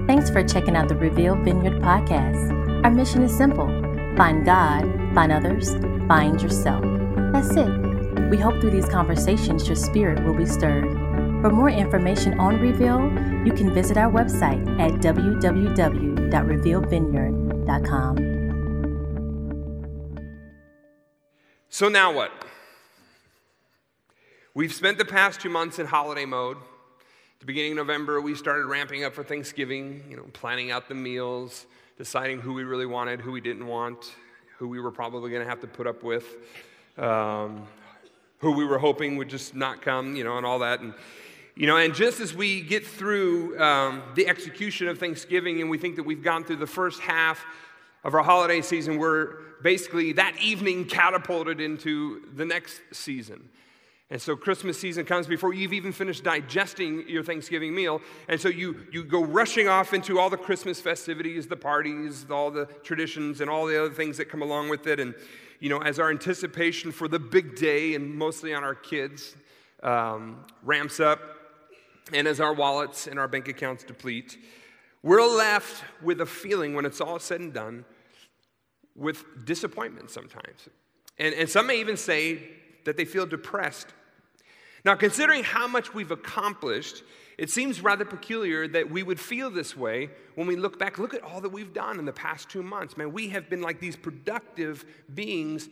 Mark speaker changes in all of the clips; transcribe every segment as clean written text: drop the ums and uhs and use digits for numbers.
Speaker 1: Thanks for checking out the Reveal Vineyard podcast. Our mission is simple: find God, find others, find yourself. That's it. We hope through these conversations your spirit will be stirred. For more information on Reveal, you can visit our website at www.revealvineyard.com.
Speaker 2: So now what? We've spent the past 2 months in holiday mode. At the beginning of November, we started ramping up for Thanksgiving, planning out the meals, deciding who we really wanted, who we didn't want, who we were probably going to have to put up with, who we were hoping would just not come, and all that. And just as we get through the execution of Thanksgiving and we think that we've gone through the first half of our holiday season, we're basically that evening catapulted into the next season. And so Christmas season comes before you've even finished digesting your Thanksgiving meal. And so you go rushing off into all the Christmas festivities, the parties, all the traditions, and all the other things that come along with it. And, as our anticipation for the big day, and mostly on our kids, ramps up, and as our wallets and our bank accounts deplete, we're left with a feeling, when it's all said and done, with disappointment sometimes. And some may even say that they feel depressed. Now, considering how much we've accomplished, it seems rather peculiar that we would feel this way when we look back. Look at all that we've done in the past 2 months. Man, we have been like these productive beings,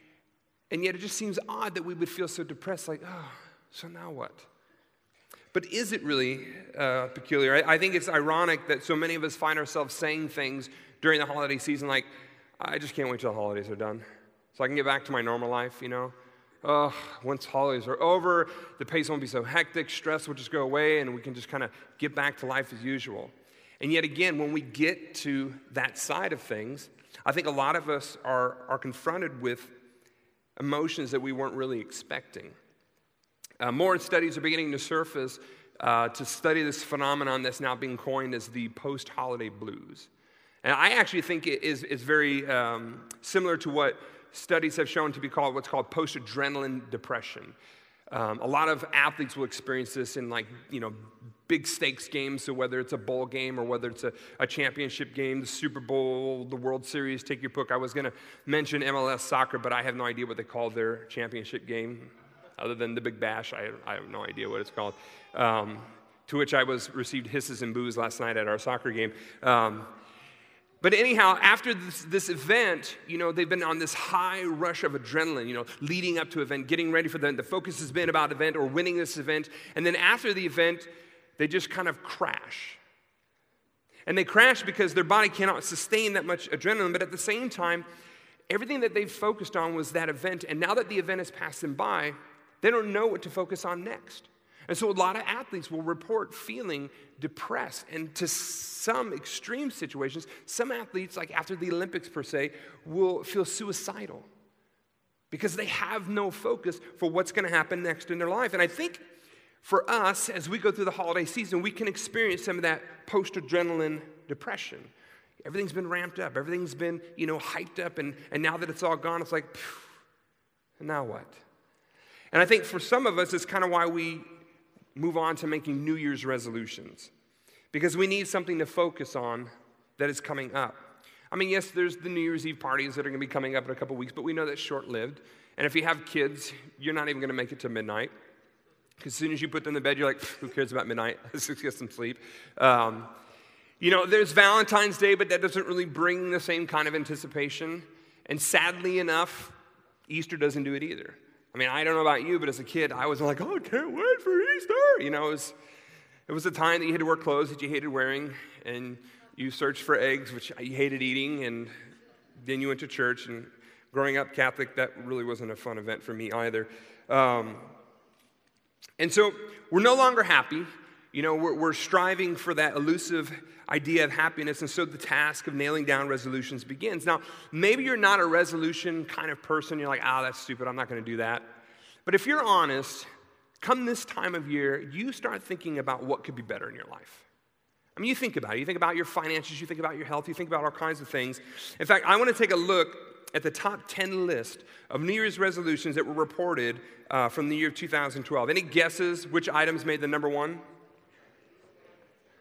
Speaker 2: and yet it just seems odd that we would feel so depressed, like, oh, so now what? But is it really peculiar? I think it's ironic that so many of us find ourselves saying things during the holiday season like, I just can't wait till the holidays are done so I can get back to my normal life, Oh, once holidays are over, the pace won't be so hectic, stress will just go away, and we can just kind of get back to life as usual. And yet again, when we get to that side of things, I think a lot of us are confronted with emotions that we weren't really expecting. More studies are beginning to surface to study this phenomenon that's now being coined as the post-holiday blues. And I actually think it is very similar to what studies have shown to be called what's called post-adrenaline depression. A lot of athletes will experience this in big stakes games, so whether it's a bowl game or whether it's a championship game, the Super Bowl, the World Series, take your pick. I was going to mention MLS soccer, but I have no idea what they call their championship game. Other than the Big Bash, I have no idea what it's called. To which I received hisses and boos last night at our soccer game. But anyhow, after this event, they've been on this high rush of adrenaline, leading up to event, getting ready for the event. The focus has been about event or winning this event. And then after the event, they just kind of crash. And they crash because their body cannot sustain that much adrenaline. But at the same time, everything that they've focused on was that event. And now that the event has passed them by, they don't know what to focus on next. And so a lot of athletes will report feeling depressed. And to some extreme situations, some athletes, like after the Olympics per se, will feel suicidal because they have no focus for what's going to happen next in their life. And I think for us, as we go through the holiday season, we can experience some of that post-adrenaline depression. Everything's been ramped up. Everything's been, hyped up. And now that it's all gone, it's like, and now what? And I think for some of us, it's kind of why we move on to making New Year's resolutions, because we need something to focus on that is coming up. I mean, yes, there's the New Year's Eve parties that are going to be coming up in a couple weeks, but we know that's short-lived. And if you have kids, you're not even going to make it to midnight, because as soon as you put them to bed, you're like, who cares about midnight? Let's just get some sleep. There's Valentine's Day, but that doesn't really bring the same kind of anticipation. And sadly enough, Easter doesn't do it either. I mean, I don't know about you, but as a kid, I was like, oh, I can't wait for Easter. It was a time that you had to wear clothes that you hated wearing, and you searched for eggs, which you hated eating, and then you went to church. And growing up Catholic, that really wasn't a fun event for me either. And so we're no longer happy. We're striving for that elusive idea of happiness, and so the task of nailing down resolutions begins. Now, maybe you're not a resolution kind of person. You're like, that's stupid. I'm not going to do that. But if you're honest, come this time of year, you start thinking about what could be better in your life. I mean, you think about it. You think about your finances. You think about your health. You think about all kinds of things. In fact, I want to take a look at the top 10 list of New Year's resolutions that were reported from the year 2012. Any guesses which items made the number one?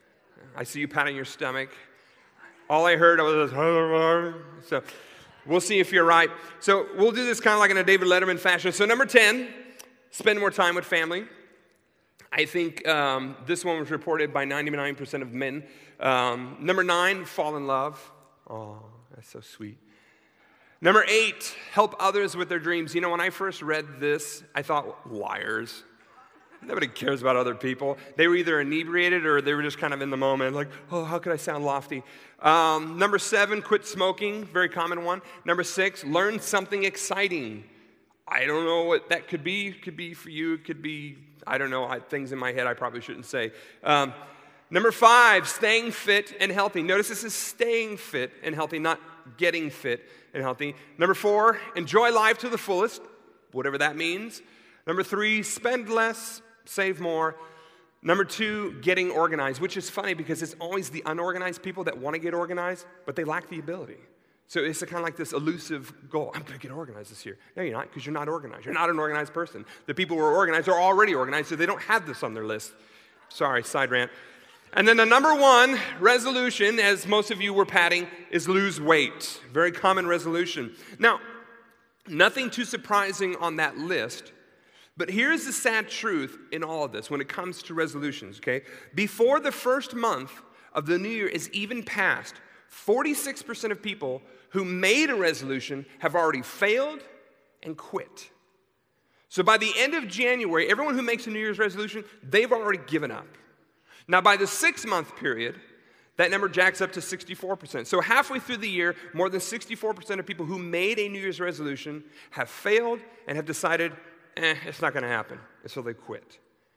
Speaker 2: I see you patting your stomach. All I heard was, so we'll see if you're right. So we'll do this kind of like in a David Letterman fashion. So number 10, spend more time with family. I think this one was reported by 99% of men. Number 9, fall in love. Oh, that's so sweet. Number 8, help others with their dreams. You know, when I first read this, I thought, liars. Nobody cares about other people. They were either inebriated or they were just kind of in the moment, like, oh, how could I sound lofty? Number 7, quit smoking, very common one. Number 6, learn something exciting. I don't know what that could be. It could be for you. It could be, I don't know, things in my head I probably shouldn't say. Number 5, staying fit and healthy. Notice this is staying fit and healthy, not getting fit and healthy. Number 4, enjoy life to the fullest, whatever that means. Number 3, spend less, save more. Number 2, getting organized, which is funny because it's always the unorganized people that want to get organized, but they lack the ability. So it's kind of like this elusive goal. I'm going to get organized this year. No, you're not, because you're not organized. You're not an organized person. The people who are organized are already organized, so they don't have this on their list. Sorry, side rant. And then the number 1 resolution, as most of you were patting, is lose weight. Very common resolution. Now, nothing too surprising on that list. But here's the sad truth in all of this when it comes to resolutions, okay? Before the first month of the new year is even passed, 46% of people who made a resolution have already failed and quit. So by the end of January, everyone who makes a New Year's resolution, they've already given up. Now by the 6-month period, that number jacks up to 64%. So halfway through the year, more than 64% of people who made a New Year's resolution have failed and have decided, it's not going to happen. And so they quit.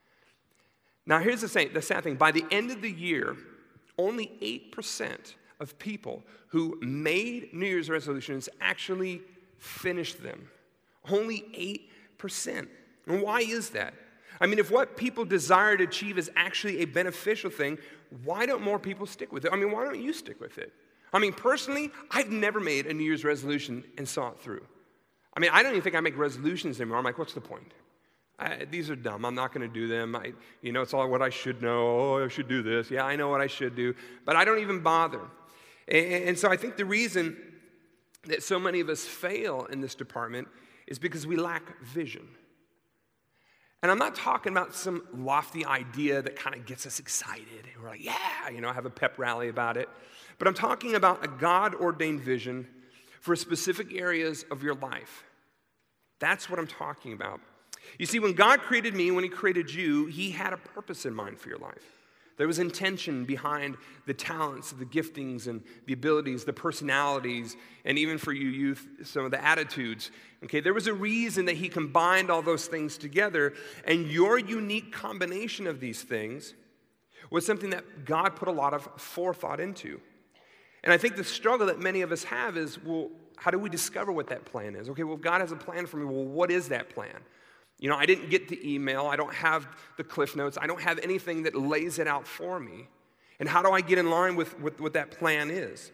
Speaker 2: Now here's the sad thing. By the end of the year, only 8% of people who made New Year's resolutions actually finished them. Only 8%. And why is that? I mean, if what people desire to achieve is actually a beneficial thing, why don't more people stick with it? I mean, why don't you stick with it? I mean, personally, I've never made a New Year's resolution and saw it through. I mean, I don't even think I make resolutions anymore. I'm like, what's the point? These are dumb. I'm not going to do them. It's all what I should know. Oh, I should do this. Yeah, I know what I should do. But I don't even bother. And so I think the reason that so many of us fail in this department is because we lack vision. And I'm not talking about some lofty idea that kind of gets us excited. And we're like, yeah, have a pep rally about it. But I'm talking about a God-ordained vision for specific areas of your life. That's what I'm talking about. You see, when God created me, when He created you, He had a purpose in mind for your life. There was intention behind the talents, the giftings, and the abilities, the personalities, and even for you youth, some of the attitudes. Okay, there was a reason that He combined all those things together, and your unique combination of these things was something that God put a lot of forethought into. And I think the struggle that many of us have is, well, how do we discover what that plan is? Okay, well, God has a plan for me. Well, what is that plan? I didn't get the email. I don't have the Cliff Notes. I don't have anything that lays it out for me. And how do I get in line with what that plan is?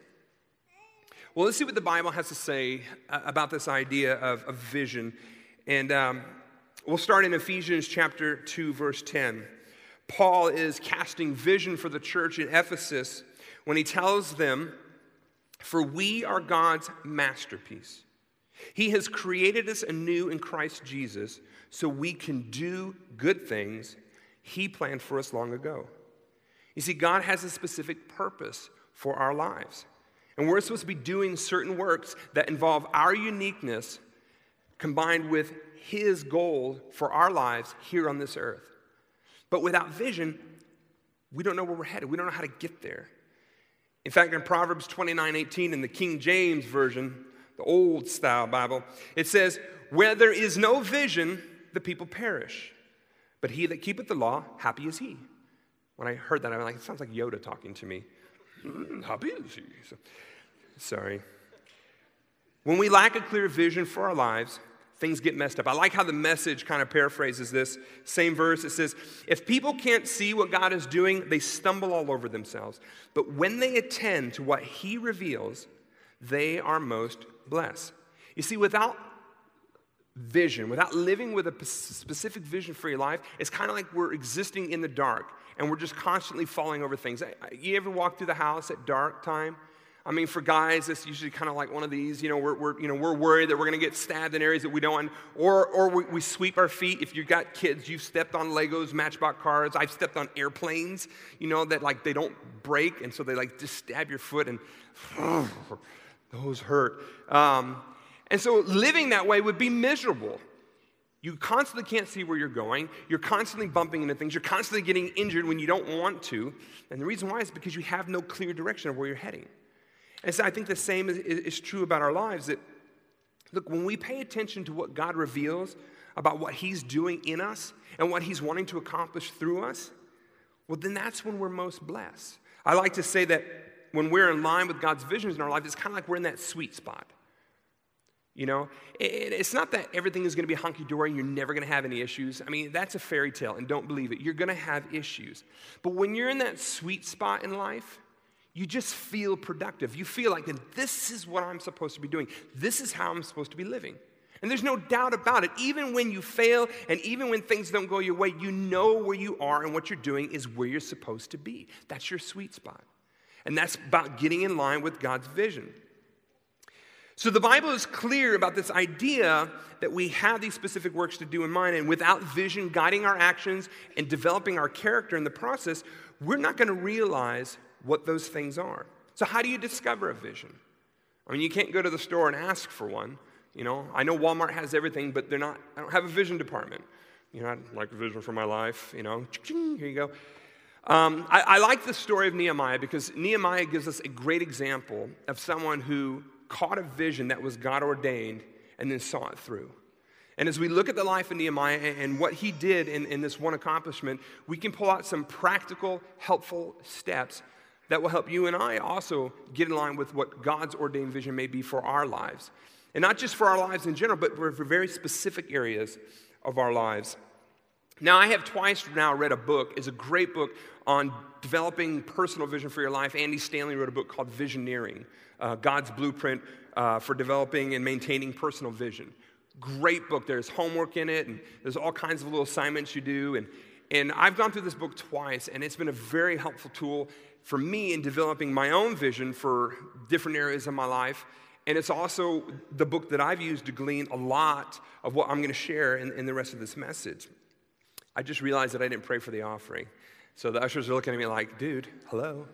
Speaker 2: Well, let's see what the Bible has to say about this idea of vision. And we'll start in Ephesians chapter 2, verse 10. Paul is casting vision for the church in Ephesus when he tells them, "For we are God's masterpiece. He has created us anew in Christ Jesus so we can do good things He planned for us long ago." You see, God has a specific purpose for our lives. And we're supposed to be doing certain works that involve our uniqueness combined with His goal for our lives here on this earth. But without vision, we don't know where we're headed. We don't know how to get there. In fact, in Proverbs 29:18 in the King James Version, the old style Bible, it says, "Where there is no vision, the people perish. But he that keepeth the law, happy is he." When I heard that, I was like, it sounds like Yoda talking to me. Happy is he. Sorry. When we lack a clear vision for our lives, things get messed up. I like how the Message kind of paraphrases this. Same verse, it says, "If people can't see what God is doing, they stumble all over themselves. But when they attend to what He reveals, they are most blessed." You see, without vision, without living with a specific vision for your life, it's kind of like we're existing in the dark and we're just constantly falling over things. You ever walk through the house at dark time? I mean, for guys, it's usually kind of like one of these. We're worried that we're going to get stabbed in areas that we don't want, or we sweep our feet. If you've got kids, you've stepped on Legos, Matchbox cars. I've stepped on airplanes. That like they don't break, and so they like just stab your foot, and those hurt. And so living that way would be miserable. You constantly can't see where you're going. You're constantly bumping into things. You're constantly getting injured when you don't want to. And the reason why is because you have no clear direction of where you're heading. And so I think the same is true about our lives. That, look, when we pay attention to what God reveals about what He's doing in us and what He's wanting to accomplish through us, well, then that's when we're most blessed. I like to say that when we're in line with God's visions in our life, it's kind of like we're in that sweet spot. It's not that everything is going to be hunky-dory and you're never going to have any issues. I mean, that's a fairy tale, and don't believe it. You're going to have issues. But when you're in that sweet spot in life, you just feel productive. You feel like, this is what I'm supposed to be doing. This is how I'm supposed to be living. And there's no doubt about it. Even when you fail and even when things don't go your way, you know where you are and what you're doing is where you're supposed to be. That's your sweet spot. And that's about getting in line with God's vision. So the Bible is clear about this idea that we have these specific works to do in mind, and without vision guiding our actions and developing our character in the process, we're not going to realize what those things are. So how do you discover a vision? I mean, you can't go to the store and ask for one. I know Walmart has everything, but I don't have a vision department. I'd like a vision for my life, here you go. I like the story of Nehemiah because Nehemiah gives us a great example of someone who caught a vision that was God ordained and then saw it through. And as we look at the life of Nehemiah and what he did in this one accomplishment, we can pull out some practical, helpful steps that will help you and I also get in line with what God's ordained vision may be for our lives. And not just for our lives in general, but for very specific areas of our lives. Now, I have twice now read a book. It's a great book on developing personal vision for your life. Andy Stanley wrote a book called Visioneering, God's Blueprint for Developing and Maintaining Personal Vision. Great book. There's homework in it, and there's all kinds of little assignments you do. And I've gone through this book twice, and it's been a very helpful tool for me in developing my own vision for different areas of my life. And it's also the book that I've used to glean a lot of what I'm going to share in the rest of this message. I just realized that I didn't pray for the offering. So the ushers are looking at me like, dude, hello.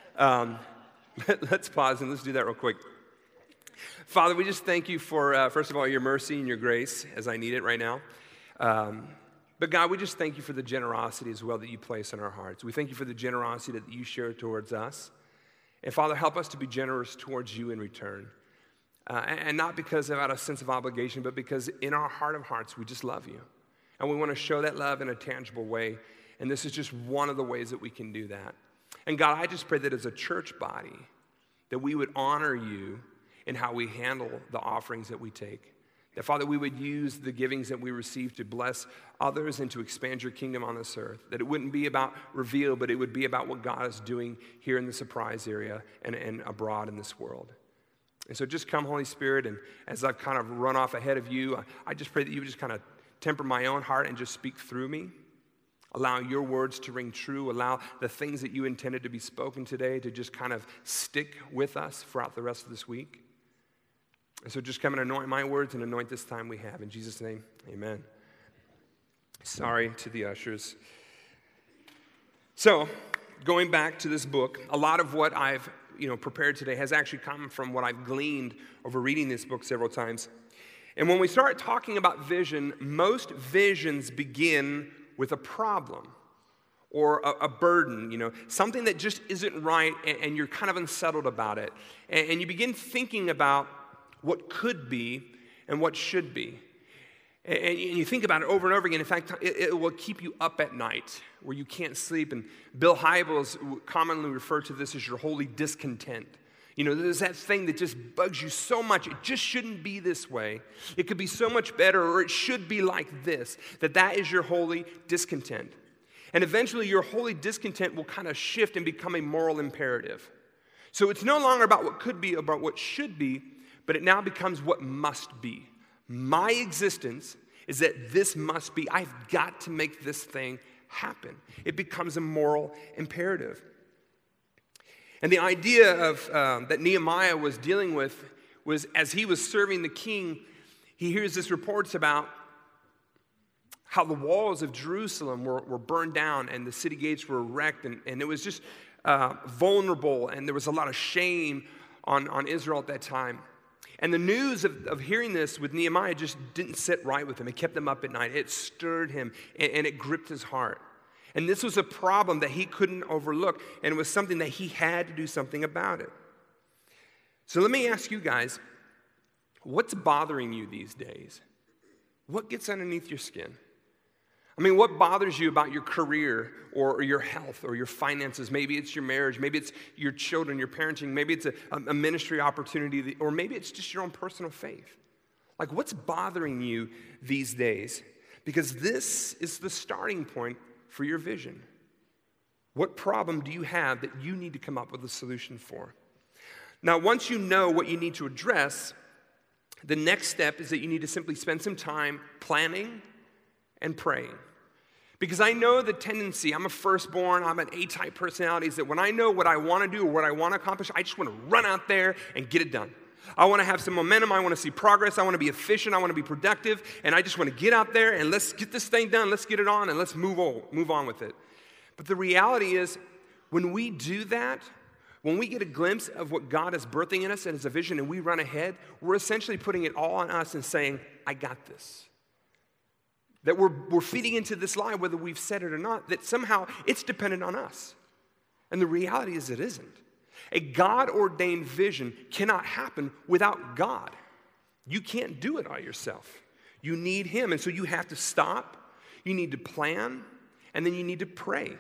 Speaker 2: Let's pause and let's do that real quick. Father, we just thank you for, first of all, your mercy and your grace as I need it right now. But God, we just thank you for the generosity as well that you place in our hearts. We thank you for the generosity that you share towards us. And Father, help us to be generous towards you in return. And not because of out of a sense of obligation, but because in our heart of hearts, we just love you. And we want to show that love in a tangible way. And this is just one of the ways that we can do that. And God, I just pray that as a church body, that we would honor you in how we handle the offerings that we take. That, Father, we would use the givings that we receive to bless others and to expand your kingdom on this earth. That it wouldn't be about reveal, but it would be about what God is doing here in the Surprise area and abroad in this world. And so just come, Holy Spirit, and as I've kind of run off ahead of you, I just pray that you would just kind of temper my own heart and just speak through me. Allow your words to ring true. Allow the things that you intended to be spoken today to just kind of stick with us throughout the rest of this week. And so just come and anoint my words and anoint this time we have. In Jesus' name, amen. Sorry to the ushers. So, going back to this book, a lot of what I've prepared today has actually come from what I've gleaned over reading this book several times. And when we start talking about vision, most visions begin with a problem or a burden, something that just isn't right and you're kind of unsettled about it. And you begin thinking about what could be and what should be. And you think about it over and over again. In fact, it will keep you up at night where you can't sleep. And Bill Hybels commonly referred to this as your holy discontent. There's that thing that just bugs you so much. It just shouldn't be this way. It could be so much better, or it should be like this. That is your holy discontent. And eventually your holy discontent will kind of shift and become a moral imperative. So it's no longer about what could be, about what should be, but it now becomes what must be. My existence is that this must be, I've got to make this thing happen. It becomes a moral imperative. And the idea of that Nehemiah was dealing with was, as he was serving the king, he hears this reports about how the walls of Jerusalem were burned down and the city gates were wrecked, and it was just vulnerable, and there was a lot of shame on Israel at that time. And the news of hearing this with Nehemiah just didn't sit right with him. It kept him up at night. It stirred him, and it gripped his heart. And this was a problem that he couldn't overlook, and it was something that he had to do something about it. So let me ask you guys, what's bothering you these days? What gets underneath your skin? I mean, what bothers you about your career or your health or your finances? Maybe it's your marriage. Maybe it's your children, your parenting. Maybe it's a ministry opportunity, or maybe it's just your own personal faith. Like, what's bothering you these days? Because this is the starting point for your vision. What problem do you have that you need to come up with a solution for? Now, once you know what you need to address, the next step is that you need to simply spend some time planning and praying. Because I know the tendency, I'm a firstborn, I'm an A-type personality, is that when I know what I want to do or what I want to accomplish, I just want to run out there and get it done. I want to have some momentum, I want to see progress, I want to be efficient, I want to be productive, and I just want to get out there and let's get this thing done, let's get it on, and let's move on with it. But the reality is, when we do that, when we get a glimpse of what God is birthing in us and as a vision and we run ahead, we're essentially putting it all on us and saying, I got this. That we're feeding into this lie, whether we've said it or not, that somehow it's dependent on us. And the reality is it isn't. A God-ordained vision cannot happen without God. You can't do it all yourself. You need Him. And so you have to stop, you need to plan, and then you need to pray.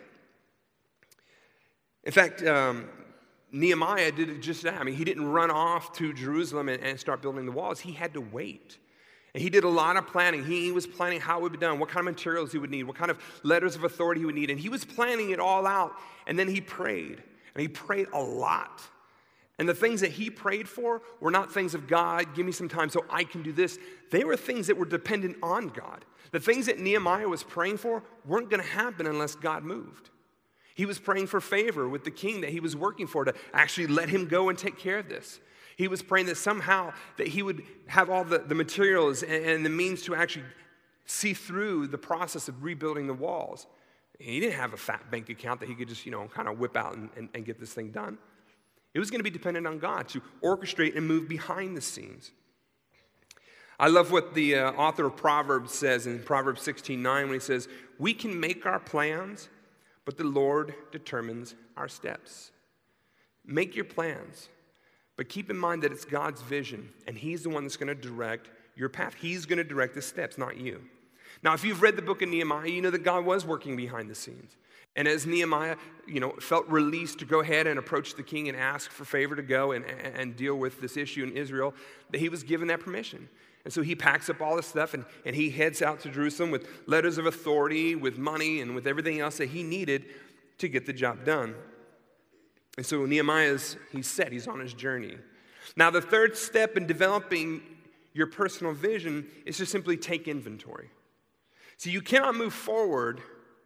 Speaker 2: In fact, Nehemiah did just that. I mean, he didn't run off to Jerusalem and start building the walls. He had to wait. And he did a lot of planning. He was planning how it would be done, what kind of materials he would need, what kind of letters of authority he would need. And he was planning it all out. And then he prayed. And he prayed a lot. And the things that he prayed for were not things of God, give me some time so I can do this. They were things that were dependent on God. The things that Nehemiah was praying for weren't going to happen unless God moved. He was praying for favor with the king that he was working for to actually let him go and take care of this. He was praying that somehow that he would have all the materials and the means to actually see through the process of rebuilding the walls. He didn't have a fat bank account that he could just, kind of whip out and get this thing done. It was going to be dependent on God to orchestrate and move behind the scenes. I love what the author of Proverbs says in Proverbs 16:9 when he says, we can make our plans, but the Lord determines our steps. Make your plans. But keep in mind that it's God's vision, and He's the one that's going to direct your path. He's going to direct the steps, not you. Now, if you've read the book of Nehemiah, you know that God was working behind the scenes. And as Nehemiah, felt released to go ahead and approach the king and ask for favor to go and deal with this issue in Israel, that he was given that permission. And so he packs up all this stuff, and he heads out to Jerusalem with letters of authority, with money, and with everything else that he needed to get the job done. And so Nehemiah's, he's set, he's on his journey. Now, the third step in developing your personal vision is to simply take inventory. See, you cannot move forward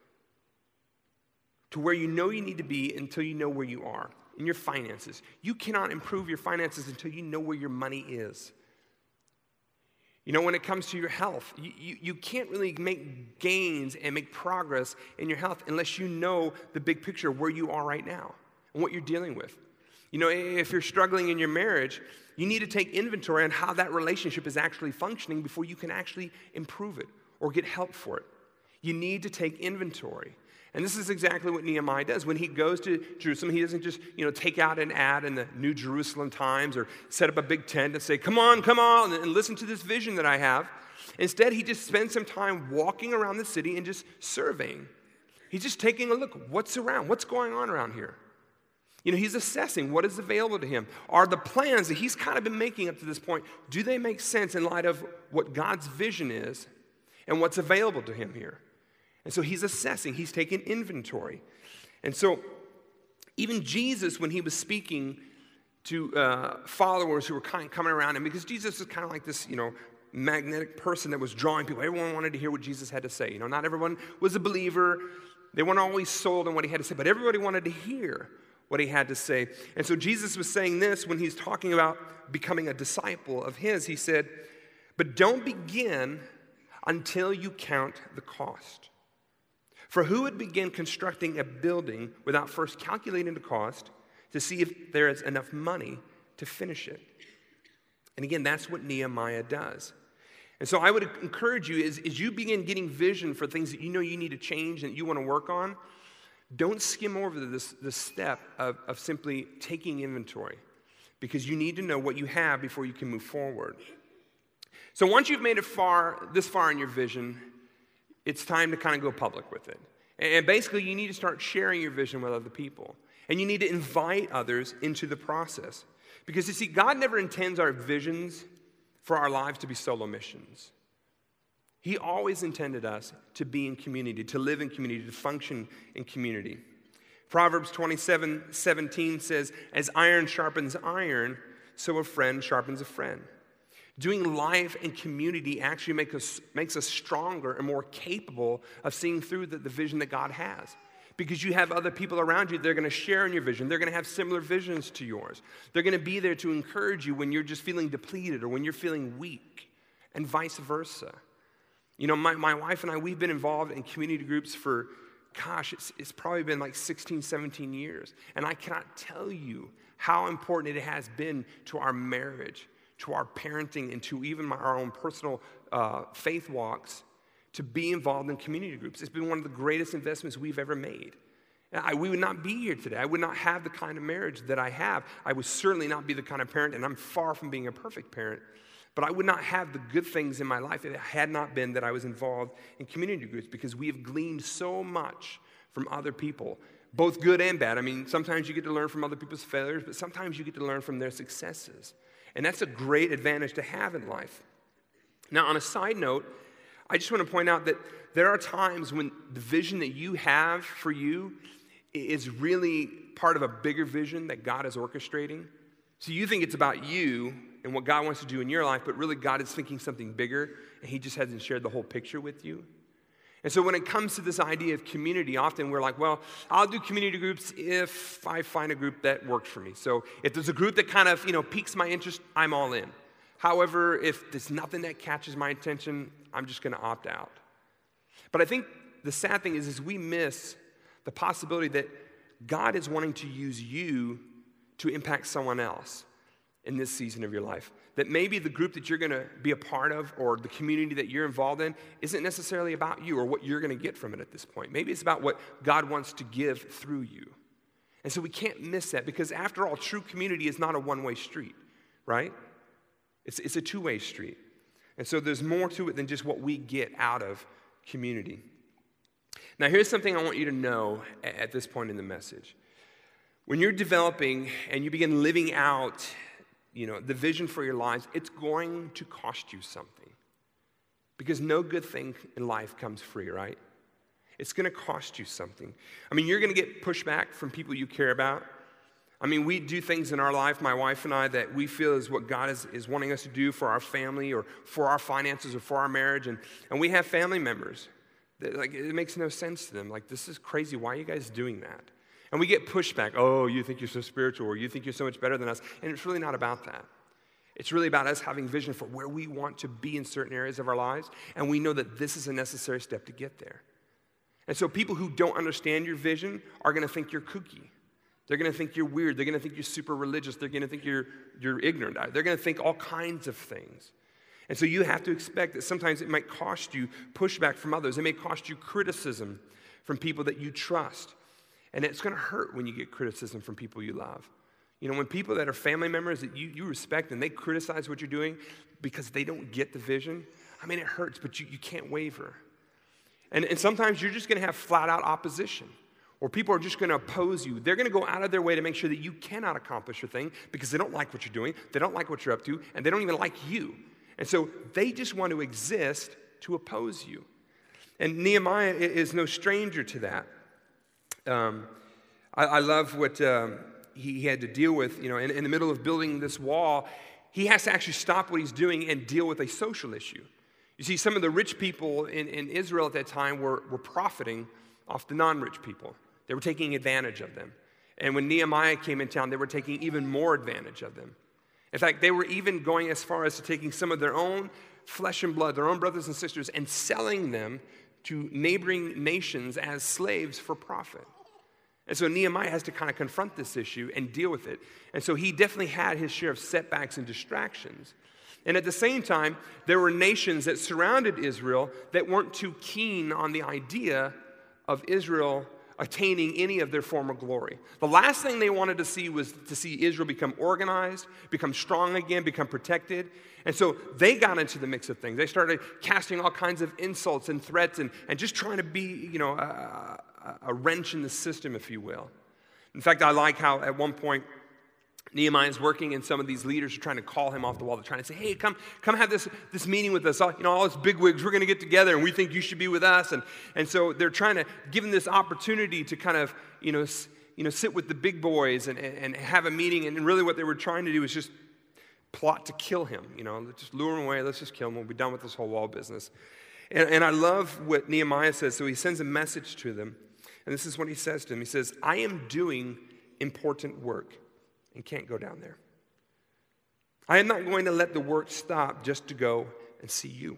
Speaker 2: to where you know you need to be until you know where you are in your finances. You cannot improve your finances until you know where your money is. When it comes to your health, you can't really make gains and make progress in your health unless you know the big picture of where you are right now and what you're dealing with. If you're struggling in your marriage, you need to take inventory on how that relationship is actually functioning before you can actually improve it or get help for it. You need to take inventory. And this is exactly what Nehemiah does. When he goes to Jerusalem, he doesn't just, take out an ad in the New Jerusalem Times or set up a big tent and say, come on, and listen to this vision that I have. Instead, he just spends some time walking around the city and just surveying. He's just taking a look. What's around? What's going on around here? He's assessing what is available to him. Are the plans that he's kind of been making up to this point, do they make sense in light of what God's vision is and what's available to him here? And so he's assessing, he's taking inventory. And so even Jesus, when he was speaking to followers who were kind of coming around him, because Jesus is kind of like this, magnetic person that was drawing people. Everyone wanted to hear what Jesus had to say. Not everyone was a believer. They weren't always sold on what he had to say, but everybody wanted to hear what he had to say. And so Jesus was saying this when he's talking about becoming a disciple of his. He said, but don't begin until you count the cost. For who would begin constructing a building without first calculating the cost to see if there is enough money to finish it? And again, that's what Nehemiah does. And so I would encourage you, as you begin getting vision for things that you know you need to change and you want to work on, don't skim over this step of simply taking inventory, because you need to know what you have before you can move forward. So once you've made it this far in your vision, it's time to kind of go public with it. And basically, you need to start sharing your vision with other people. And you need to invite others into the process. Because you see, God never intends our visions for our lives to be solo missions. He always intended us to be in community, to live in community, to function in community. Proverbs 27:17 says, as iron sharpens iron, so a friend sharpens a friend. Doing life in community actually makes us stronger and more capable of seeing through the vision that God has. Because you have other people around you, they're going to share in your vision. They're going to have similar visions to yours. They're going to be there to encourage you when you're just feeling depleted or when you're feeling weak, and vice versa. My wife and I, we've been involved in community groups for, it's probably been like 16, 17 years. And I cannot tell you how important it has been to our marriage, to our parenting, and to even our own personal faith walks, to be involved in community groups. It's been one of the greatest investments we've ever made. We would not be here today. I would not have the kind of marriage that I have. I would certainly not be the kind of parent, and I'm far from being a perfect parent, but I would not have the good things in my life if it had not been that I was involved in community groups, because we have gleaned so much from other people, both good and bad. Sometimes you get to learn from other people's failures, but sometimes you get to learn from their successes. And that's a great advantage to have in life. Now, on a side note, I just want to point out that there are times when the vision that you have for you is really part of a bigger vision that God is orchestrating. So you think it's about you and what God wants to do in your life, but really God is thinking something bigger, and he just hasn't shared the whole picture with you. And so when it comes to this idea of community, often we're like, well, I'll do community groups if I find a group that works for me. So if there's a group that kind of, piques my interest, I'm all in. However, if there's nothing that catches my attention, I'm just going to opt out. But I think the sad thing is we miss the possibility that God is wanting to use you to impact someone else in this season of your life. That maybe the group that you're going to be a part of or the community that you're involved in isn't necessarily about you or what you're going to get from it at this point. Maybe it's about what God wants to give through you. And so we can't miss that, because after all, true community is not a one-way street, right? It's a two-way street. And so there's more to it than just what we get out of community. Now, here's something I want you to know at this point in the message. When you're developing and you begin living out, the vision for your lives, it's going to cost you something. Because no good thing in life comes free, right? It's going to cost you something. You're going to get pushback from people you care about. We do things in our life, my wife and I, that we feel is what God is wanting us to do for our family or for our finances or for our marriage. And we have family members that, it makes no sense to them. This is crazy. Why are you guys doing that? And we get pushback. Oh, you think you're so spiritual, or you think you're so much better than us. And it's really not about that. It's really about us having vision for where we want to be in certain areas of our lives. And we know that this is a necessary step to get there. And so people who don't understand your vision are going to think you're kooky. They're going to think you're weird. They're going to think you're super religious. They're going to think you're ignorant. They're going to think all kinds of things. And so you have to expect that sometimes it might cost you pushback from others. It may cost you criticism from people that you trust. And it's going to hurt when you get criticism from people you love. When people that are family members that you respect and they criticize what you're doing because they don't get the vision, it hurts, but you can't waver. And sometimes you're just going to have flat-out opposition. Or people are just going to oppose you. They're going to go out of their way to make sure that you cannot accomplish your thing because they don't like what you're doing, they don't like what you're up to, and they don't even like you. And so they just want to exist to oppose you. And Nehemiah is no stranger to that. I love what he had to deal with. In the middle of building this wall, he has to actually stop what he's doing and deal with a social issue. You see, some of the rich people in Israel at that time were profiting off the non-rich people. They were taking advantage of them. And when Nehemiah came in town, they were taking even more advantage of them. In fact, they were even going as far as to taking some of their own flesh and blood, their own brothers and sisters, and selling them to neighboring nations as slaves for profit. And so Nehemiah has to kind of confront this issue and deal with it. And so he definitely had his share of setbacks and distractions. And at the same time, there were nations that surrounded Israel that weren't too keen on the idea of Israel attaining any of their former glory. The last thing they wanted to see was to see Israel become organized, become strong again, become protected. And so they got into the mix of things. They started casting all kinds of insults and threats and just trying to be, a wrench in the system, if you will. In fact, I like how at one point Nehemiah is working and some of these leaders are trying to call him off the wall. They're trying to say, hey, come have this meeting with us. All us bigwigs, we're going to get together and we think you should be with us. And so they're trying to give him this opportunity to kind of, sit with the big boys and have a meeting. And really what they were trying to do is just plot to kill him. Just lure him away. Let's just kill him. We'll be done with this whole wall business. And I love what Nehemiah says. So he sends a message to them. And this is what he says to them. He says, I am doing important work and can't go down there. I am not going to let the work stop just to go and see you.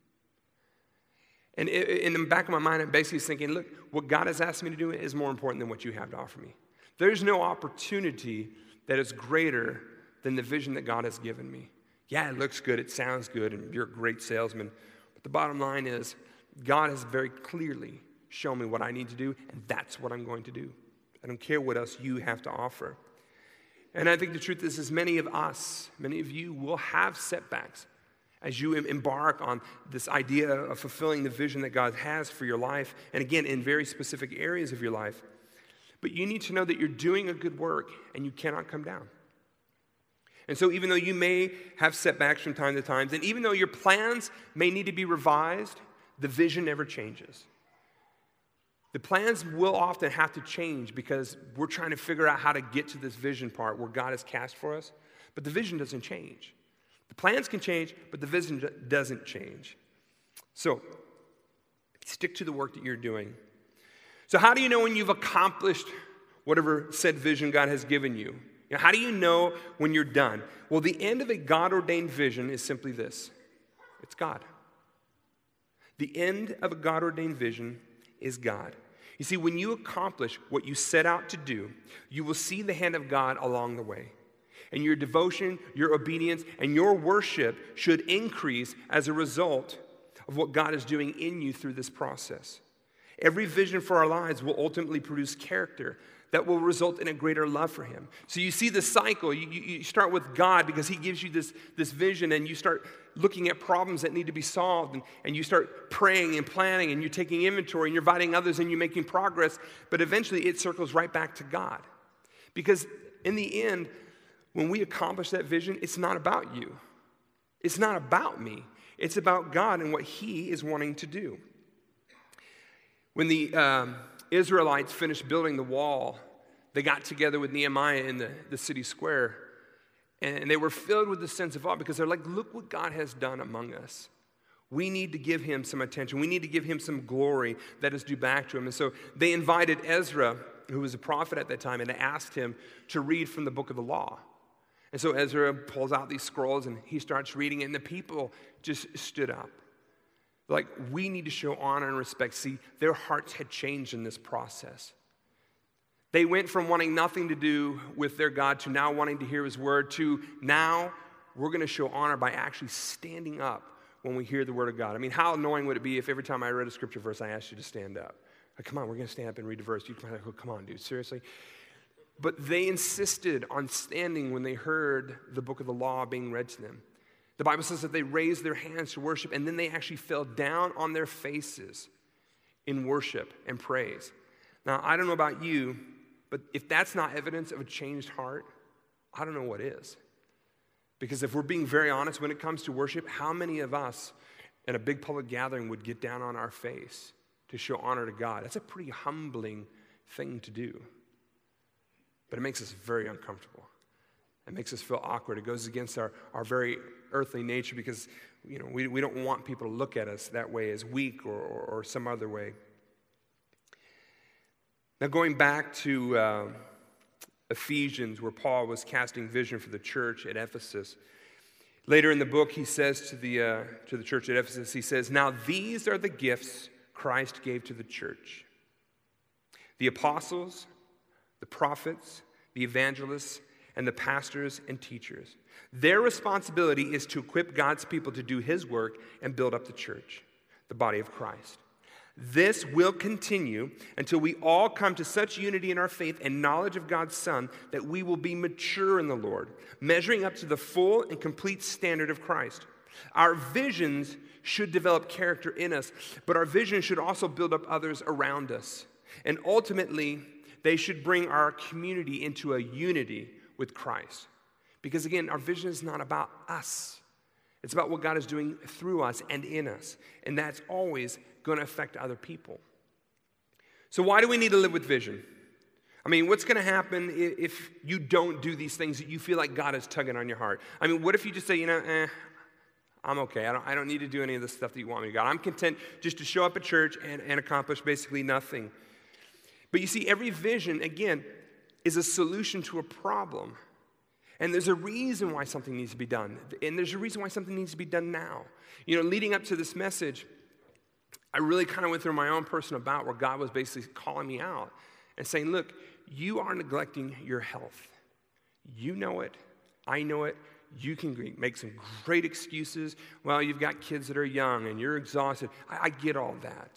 Speaker 2: And in the back of my mind, I'm basically thinking, look, what God has asked me to do is more important than what you have to offer me. There's no opportunity that is greater than the vision that God has given me. Yeah, it looks good, it sounds good, and you're a great salesman. But the bottom line is, God has very clearly shown me what I need to do, and that's what I'm going to do. I don't care what else you have to offer. And I think the truth is many of us, many of you will have setbacks as you embark on this idea of fulfilling the vision that God has for your life, and again, in very specific areas of your life. But you need to know that you're doing a good work, and you cannot come down. And so even though you may have setbacks from time to time, and even though your plans may need to be revised, the vision never changes. The plans will often have to change because we're trying to figure out how to get to this vision part where God has cast for us, but the vision doesn't change. The plans can change, but the vision doesn't change. So, stick to the work that you're doing. So how do you know when you've accomplished whatever said vision God has given you? How do you know when you're done? Well, the end of a God-ordained vision is simply this. It's God. The end of a God-ordained vision is God. You see, when you accomplish what you set out to do, you will see the hand of God along the way. And your devotion, your obedience, and your worship should increase as a result of what God is doing in you through this process. Every vision for our lives will ultimately produce character that will result in a greater love for Him. So you see the cycle. You start with God because He gives you this vision, and you start looking at problems that need to be solved, and you start praying and planning, and you're taking inventory, and you're inviting others, and you're making progress. But eventually it circles right back to God. Because in the end, when we accomplish that vision, it's not about you. It's not about me. It's about God and what He is wanting to do. When the Israelites finished building the wall, they got together with Nehemiah in the city square, and they were filled with the sense of awe because they're like, look what God has done among us. We need to give Him some attention. We need to give Him some glory that is due back to Him. And so they invited Ezra, who was a prophet at that time, and asked him to read from the book of the law. And so Ezra pulls out these scrolls, and he starts reading it, and the people just stood up. Like, we need to show honor and respect. See, their hearts had changed in this process. They went from wanting nothing to do with their God to now wanting to hear His word to now we're going to show honor by actually standing up when we hear the word of God. I mean, how annoying would it be if every time I read a scripture verse, I asked you to stand up? Like, come on, we're going to stand up and read the verse. You'd be like, oh, come on, dude, seriously? But they insisted on standing when they heard the book of the law being read to them. The Bible says that they raised their hands to worship, and then they actually fell down on their faces in worship and praise. Now, I don't know about you, but if that's not evidence of a changed heart, I don't know what is. Because if we're being very honest, when it comes to worship, how many of us in a big public gathering would get down on our face to show honor to God? That's a pretty humbling thing to do. But it makes us very uncomfortable. It makes us feel awkward. It goes against our very earthly nature because, we don't want people to look at us that way as weak or some other way. Now, going back to Ephesians, where Paul was casting vision for the church at Ephesus, later in the book, he says to the church at Ephesus, he says, "Now these are the gifts Christ gave to the church: the apostles, the prophets, the evangelists, and the pastors and teachers. Their responsibility is to equip God's people to do his work and build up the church, the body of Christ. This will continue until we all come to such unity in our faith and knowledge of God's Son that we will be mature in the Lord, measuring up to the full and complete standard of Christ. Our visions should develop character in us, but our vision should also build up others around us. And ultimately, they should bring our community into a unity with Christ. Because again, our vision is not about us. It's about what God is doing through us and in us. And that's always going to affect other people. So why do we need to live with vision? I mean, what's going to happen if you don't do these things that you feel like God is tugging on your heart? I mean, what if you just say, I'm okay. I don't need to do any of the stuff that you want me to do. I'm content just to show up at church and accomplish basically nothing. But you see, every vision, again, is a solution to a problem. And there's a reason why something needs to be done. And there's a reason why something needs to be done now. Leading up to this message, I really kind of went through my own personal bout where God was basically calling me out and saying, look, you are neglecting your health. You know it. I know it. You can make some great excuses. Well, you've got kids that are young and you're exhausted. I get all that.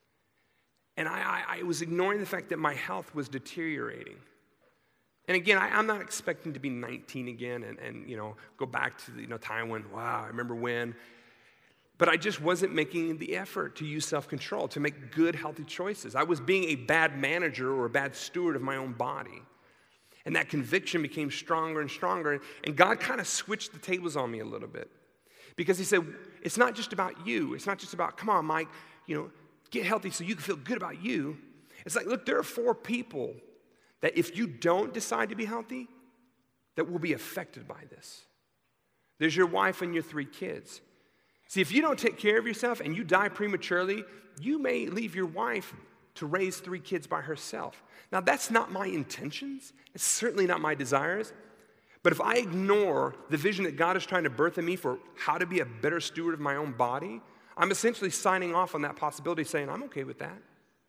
Speaker 2: And I was ignoring the fact that my health was deteriorating. And again, I'm not expecting to be 19 again and go back to the time when, wow, I remember when. But I just wasn't making the effort to use self-control, to make good, healthy choices. I was being a bad manager or a bad steward of my own body. And that conviction became stronger and stronger. And God kind of switched the tables on me a little bit. Because he said, it's not just about you. It's not just about, come on, Mike, get healthy so you can feel good about you. It's like, look, there are 4 people that if you don't decide to be healthy, that will be affected by this. There's your wife and your 3 kids. See, if you don't take care of yourself and you die prematurely, you may leave your wife to raise 3 kids by herself. Now, that's not my intentions. It's certainly not my desires. But if I ignore the vision that God is trying to birth in me for how to be a better steward of my own body, I'm essentially signing off on that possibility, saying, I'm okay with that.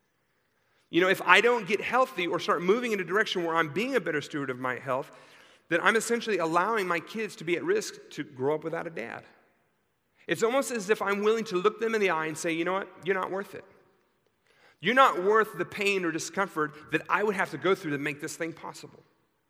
Speaker 2: If I don't get healthy or start moving in a direction where I'm being a better steward of my health, then I'm essentially allowing my kids to be at risk to grow up without a dad. It's almost as if I'm willing to look them in the eye and say, you know what, you're not worth it. You're not worth the pain or discomfort that I would have to go through to make this thing possible.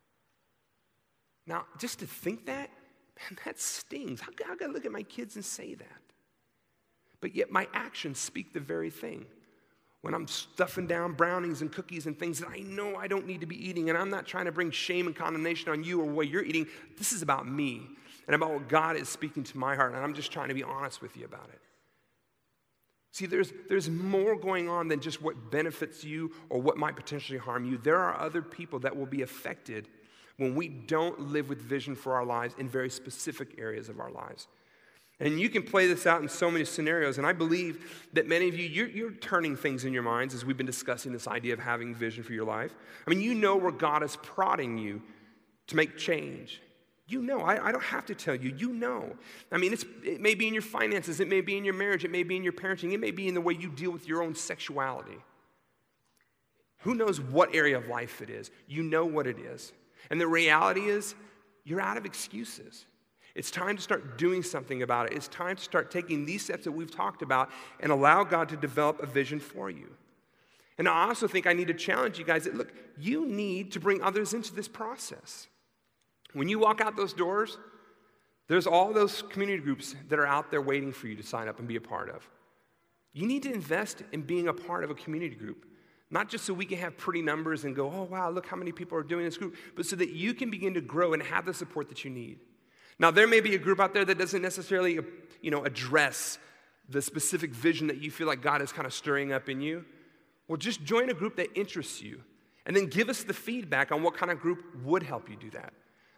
Speaker 2: Now, just to think that, man, that stings. How can I look at my kids and say that? But yet my actions speak the very thing. When I'm stuffing down brownies and cookies and things that I know I don't need to be eating, and I'm not trying to bring shame and condemnation on you or what you're eating, this is about me and about what God is speaking to my heart, and I'm just trying to be honest with you about it. See, there's more going on than just what benefits you or what might potentially harm you. There are other people that will be affected when we don't live with vision for our lives in very specific areas of our lives. And you can play this out in so many scenarios, and I believe that many of you, you're turning things in your minds as we've been discussing this idea of having vision for your life. I mean, you know where God is prodding you to make change. You know, I don't have to tell you, you know. I mean, it may be in your finances, it may be in your marriage, it may be in your parenting, it may be in the way you deal with your own sexuality. Who knows what area of life it is? You know what it is. And the reality is, you're out of excuses. It's time to start doing something about it. It's time to start taking these steps that we've talked about and allow God to develop a vision for you. And I also think I need to challenge you guys that, look, you need to bring others into this process. When you walk out those doors, there's all those community groups that are out there waiting for you to sign up and be a part of. You need to invest in being a part of a community group. Not just so we can have pretty numbers and go, oh, wow, look how many people are doing this group, but so that you can begin to grow and have the support that you need. Now, there may be a group out there that doesn't necessarily, address the specific vision that you feel like God is kind of stirring up in you. Well, just join a group that interests you, and then give us the feedback on what kind of group would help you do that.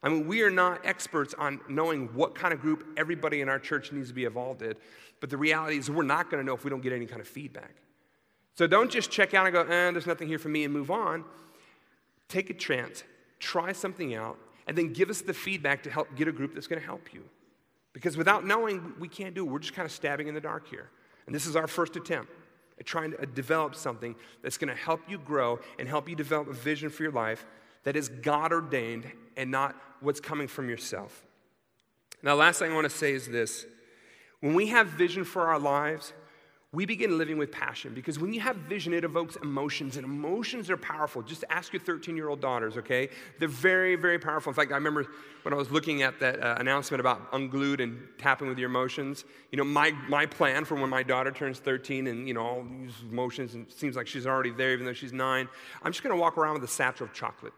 Speaker 2: I mean, we are not experts on knowing what kind of group everybody in our church needs to be involved in, but the reality is we're not going to know if we don't get any kind of feedback. So don't just check out and go, there's nothing here for me, and move on. Take a chance, try something out, and then give us the feedback to help get a group that's going to help you. Because without knowing, we can't do it. We're just kind of stabbing in the dark here. And this is our first attempt at trying to develop something that's going to help you grow and help you develop a vision for your life that is God-ordained and not what's coming from yourself. Now, last thing I want to say is this. When we have vision for our lives, we begin living with passion, because when you have vision, it evokes emotions, and emotions are powerful. Just ask your 13-year-old daughters, okay? They're very, very powerful. In fact, I remember when I was looking at that announcement about Unglued and tapping with your emotions, my plan for when my daughter turns 13 and, all these emotions, and it seems like she's already there even though she's 9, I'm just going to walk around with a satchel of chocolate.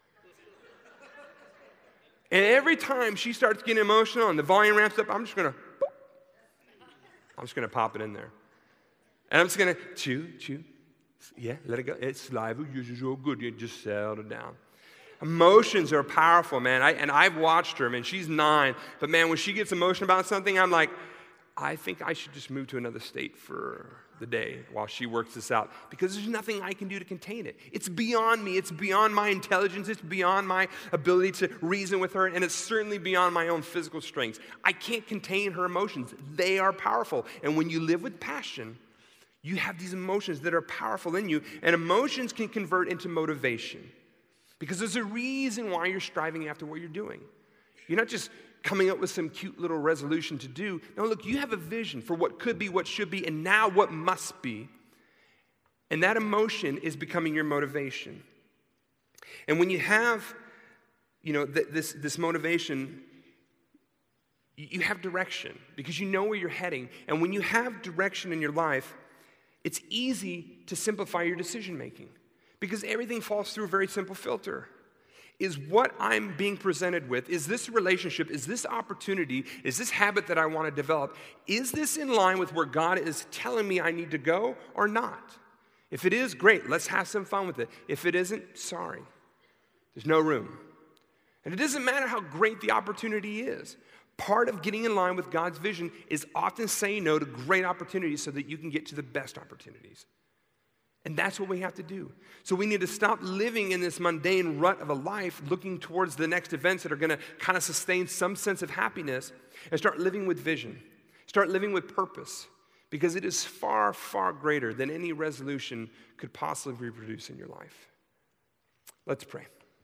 Speaker 2: And every time she starts getting emotional and the volume ramps up, I'm just going to pop it in there. And I'm just going to chew. Yeah, let it go. It's saliva. You're so good. You just settle down. Emotions are powerful, man. I've watched her, man. She's 9. But, man, when she gets emotional about something, I'm like, I think I should just move to another state for the day while she works this out, because there's nothing I can do to contain it. It's beyond me. It's beyond my intelligence. It's beyond my ability to reason with her, and it's certainly beyond my own physical strengths. I can't contain her emotions. They are powerful. And when you live with passion, you have these emotions that are powerful in you, and emotions can convert into motivation, because there's a reason why you're striving after what you're doing. You're not just coming up with some cute little resolution to do. No, look, you have a vision for what could be, what should be, and now what must be. And that emotion is becoming your motivation. And when you have, this motivation, you have direction, because you know where you're heading. And when you have direction in your life, it's easy to simplify your decision making, because everything falls through a very simple filter. Is what I'm being presented with, is this relationship, is this opportunity, is this habit that I want to develop, is this in line with where God is telling me I need to go or not? If it is, great, let's have some fun with it. If it isn't, sorry, there's no room. And it doesn't matter how great the opportunity is. Part of getting in line with God's vision is often saying no to great opportunities so that you can get to the best opportunities. And that's what we have to do. So we need to stop living in this mundane rut of a life, looking towards the next events that are going to kind of sustain some sense of happiness, and start living with vision. Start living with purpose, because it is far, far greater than any resolution could possibly reproduce in your life. Let's pray.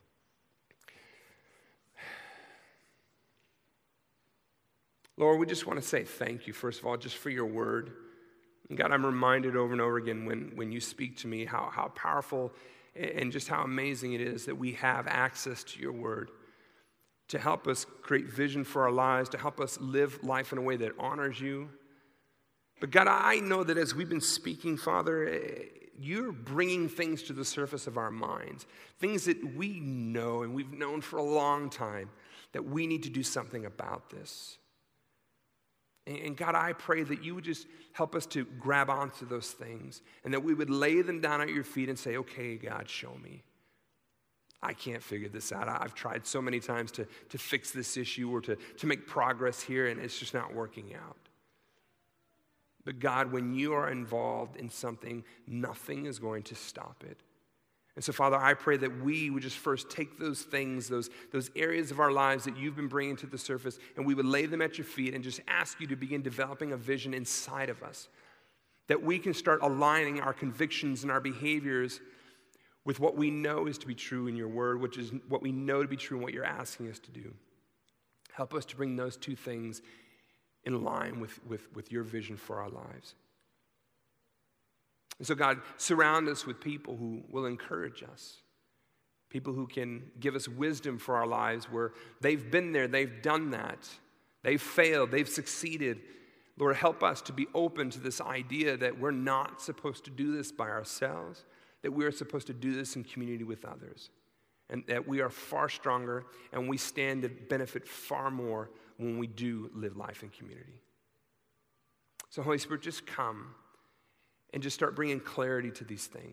Speaker 2: Lord, we just want to say thank you, first of all, just for your word. And God, I'm reminded over and over again when you speak to me how powerful and just how amazing it is that we have access to your word to help us create vision for our lives, to help us live life in a way that honors you. But God, I know that as we've been speaking, Father, you're bringing things to the surface of our minds, things that we know and we've known for a long time, that we need to do something about this. And God, I pray that you would just help us to grab onto those things, and that we would lay them down at your feet and say, okay, God, show me. I can't figure this out. I've tried so many times to fix this issue or to make progress here, and it's just not working out. But God, when you are involved in something, nothing is going to stop it. And so, Father, I pray that we would just first take those things, those areas of our lives that you've been bringing to the surface, and we would lay them at your feet and just ask you to begin developing a vision inside of us, that we can start aligning our convictions and our behaviors with what we know is to be true in your word, which is what we know to be true in what you're asking us to do. Help us to bring those two things in line with your vision for our lives. And so, God, surround us with people who will encourage us, people who can give us wisdom for our lives, where they've been there, they've done that, they've failed, they've succeeded. Lord, help us to be open to this idea that we're not supposed to do this by ourselves, that we are supposed to do this in community with others, and that we are far stronger and we stand to benefit far more when we do live life in community. So, Holy Spirit, just come and just start bringing clarity to these things.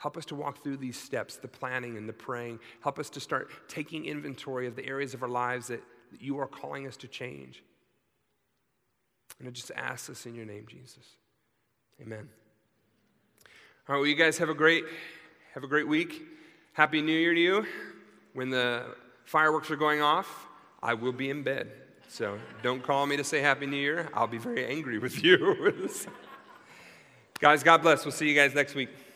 Speaker 2: Help us to walk through these steps, the planning and the praying. Help us to start taking inventory of the areas of our lives that you are calling us to change. And I just ask this in your name, Jesus. Amen. All right, well, you guys have a great week. Happy New Year to you. When the fireworks are going off, I will be in bed. So don't call me to say Happy New Year. I'll be very angry with you. Guys, God bless. We'll see you guys next week.